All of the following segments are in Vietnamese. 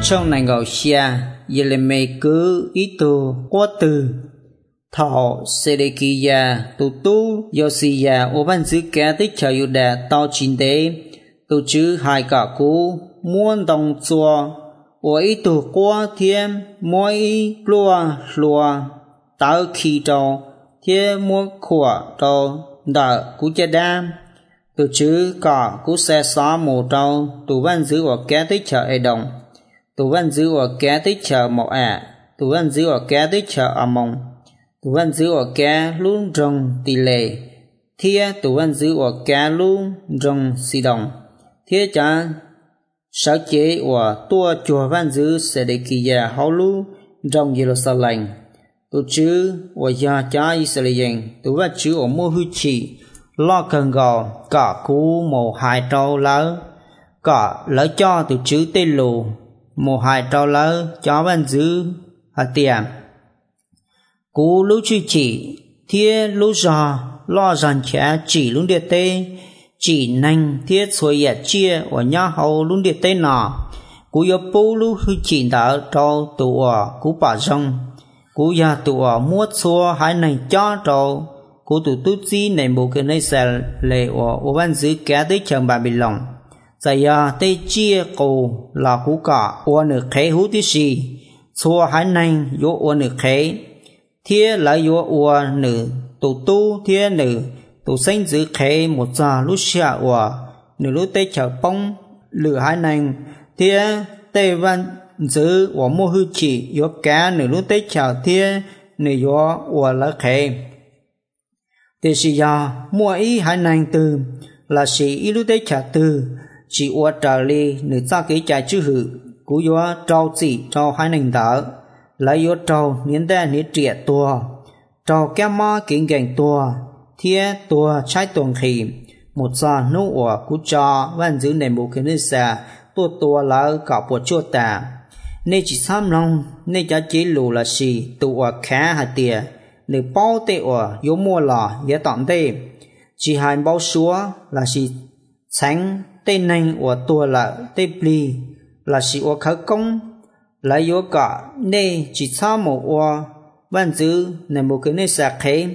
trong này ngầu xia giờ là mày cứ ít tu quá từ thọ Sedekia tu Yosia ở bên dưới kia tích chờ yêu đà tao chín đế tu chữ hai cả cú muốn đồng chùa ở ít tu quá thêm mỗi lúa tạo khí trâu thêm mỗi khỏa trâu đỡ cú chơi đam tu chữ cả cú xe xóa mù trâu tu bên dưới ở kia tích chờ ai đồng tu bên dưới ở kia tích chờ mộ tu bên dưới ở kia tích chờ mông tu văn giữ ở kia luôn rong tỷ lệ thia tu văn giữ ở kia luôn rong xì đồng thia cha sáu chế ở tua chùa văn giữ sẽ để kỳ gia hậu lu rong Jerusalem tu chữ ở gia cha Israel tu văn chữ ở mua hư chỉ lo cần gò cả cú mồ hai trâu lỡ cả lỡ cho tu chữ tê lù mồ hai trâu lỡ cho văn giữ hạt tiền cú lũ chữ chỉ thia lũ giò lo dàn chả chỉ luôn địa tê chỉ nành thiết xuôi ya chia ở nhà hậu luôn địa tê nọ cú yo pu lũ hư chỉ đã trâu tụa cú bà rong cú ya tụa muốt xua hai này cho trâu cú tụ tút gì này bộ cái này sẽ lệ ở ban dưới cá tới chừng bà bị lòng tại ya tê chia cù là cú cả ở nửa khế hú tí gì xua hai này yo ở nửa khế thia lại yo ua nữ tu thia nữ tu sinh giữ khế một giờ lúc xia ua nữ lúc tây chở bông lửa hai nành thia tây văn giữ ua mua hư chỉ yo cá nữ lúc tây chở thia nữ yo ua lá khế thì sĩ ya mua ý hai nành từ là sĩ ý lúc tây chở từ chỉ ua trở li nữ ra cái trái chữ hử cú yo trâu chỉ trâu hai nành đỡ lại yo trâu niên đại niên trẻ tua trâu kem ma kinh gành tua thia tua trái tuồng khỉ một giờ nô ở cú cho văn giữ nền bộ kiến xa tua lỡ cả bộ chua tà nên chỉ xăm lòng nên cho chế lù là gì tụ ở khá hạt tiền để bao tệ ở yo mua lò giá tạm tệ chỉ hai bao súa là gì tránh tên nành ở tua là tê pli là gì ở khởi công lại yo cả nê chỉ xa một oa văn giữ nè một cái nê sạc khế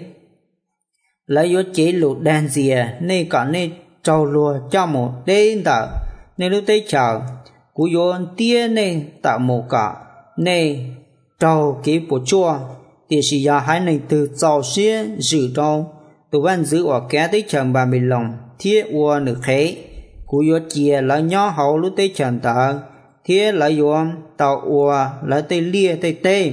lại yo chế lụt đàn dìa nê cả nê trâu lùa cho một đêm tạo nê lúc tế chào cú yo tia nê tạo một cả nê trâu ký bộ chua thì sĩ ya hai này từ trâu xía giữ trâu từ văn giữ ở kế tế chẳng bà mình lòng thiết oa nửa khế cú yo chia lại nhỏ hậu lúc tế chẳng tạo thia lại yo tàu ua lại tây lia tây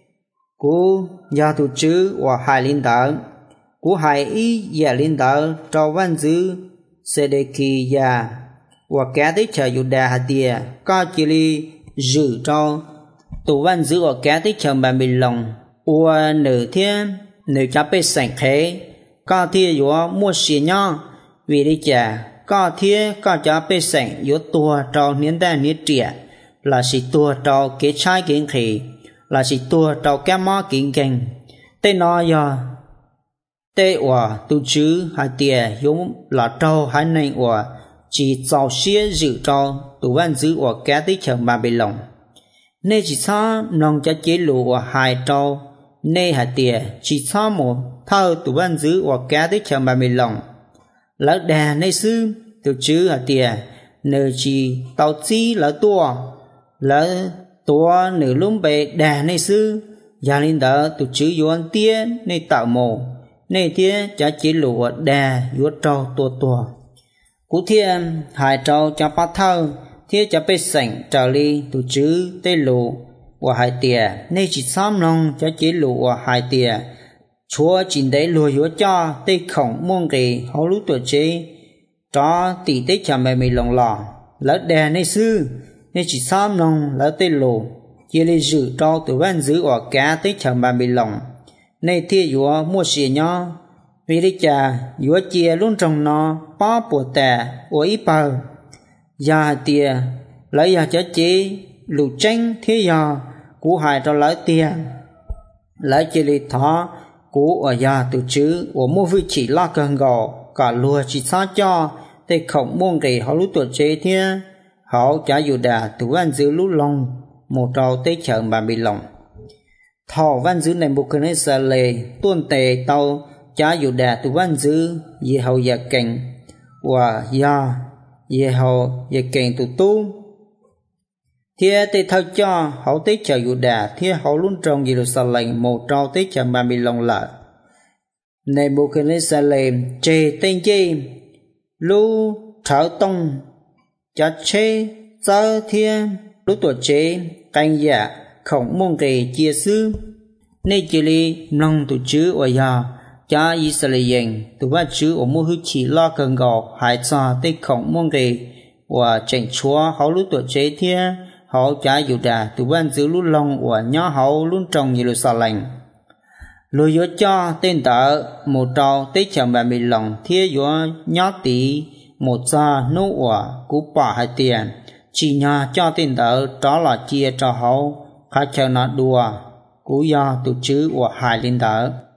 cú gia tu chữ và hai linh đạo cú hai ý gia linh đạo trâu văn giữ Sedekia và cá tới chờ yu đà hạt địa có chỉ li giữ trâu tu văn giữ và cá tới chờ bà mình lòng ua nữ thiên nữ cha bê sành khế có thia yo mua xì nhau vì đi chả có thia có cha bê sành yo tua trâu niên đại niên trẻ là sĩ tua trâu kế trái kiến khỉ là sĩ tua trâu cá mó kiến kênh tên nói do tê ủa tu chữ hai tìa giống là trâu hai nành ủa chỉ giàu xía giữ trâu tu văn giữ ủa cá tích chẳng bà bị lòng nên chỉ xa nông cho chế lụ ủa hai trâu nên hai tìa chỉ xa một thơ tu văn giữ ủa cá tích chẳng bà bị lòng lỡ đà nên sư tu chữ hai tìa nơi chỉ tàu chi lỡ tua lỡ tua nửa lúng bề đà này sư gia linh đỡ tu chữ yuan tia này tạo mồ này tia chả chỉ lụa đà yuan trâu tua cú thiên hai trâu cho bắt thâu thiên cho bê sảnh trở đi tu chữ tê lụ và hai tia này chỉ xăm lòng cho chỉ lụ và hai tia chúa chỉ để lùa yuan cho tê khổng mong kỳ hậu lũ tuổi chế cho tỷ tế chả mẹ mình lòng lò lỡ đà này sư nên chỉ xăm lòng lỡ tê lụ chỉ lấy giữ trâu từ văn giữ ở cá tới chẳng bà bị lòng nên thia dùa mua xìa nhau vì đi chà dùa chia luôn trong nó bó bùa tà ở ý bờ gia tìa lấy gia cho chế lụ tranh thia gia cú hài cho lấy tiền lấy chỉ lấy thó cú ở gia từ chữ ở mua vị chỉ lo cần gò cả lùa chỉ xa cho tê khổng môn kỳ họ lúc tuổi chế thia họ cha Yuda tu văn giữ lũ long một trâu tế chợ Babylon thọ văn giữ này Nebuchadnezzar lệ tuôn tề tàu cha Yuda tu văn giữ Yehoiah cảnh và Yehoiah cảnh tu Thia tế thao cho họ tế chợ Yuda thia họ luôn trong Jerusalem một trâu tế chợ Babylon lại Nebuchadnezzar lệ chê tên chê lũ thảo tông chá chê giờ thiên lũ tuổi chế canh giả khổng môn kề chia sư nên chỉ li nông tụ chữ ở nhà cha Israel tụ ba chữ ở mua hư chỉ lo cần gò hải cho tới khổng môn kề và tranh chúa họ lũ tuổi chế thiên họ cha Yuda tụ ban giữ lũ long và nhỏ họ luôn trong Jerusalem lùi yếu cho tên tờ một trâu tế chẳng bà mình lòng thiết yếu nhỏ tí một gia nô quả cú bỏ hai tiền chỉ nhà cho tên tờ đó là chia cho họ khai chờ nó đùa cú do tụ chữ của hai linh tờ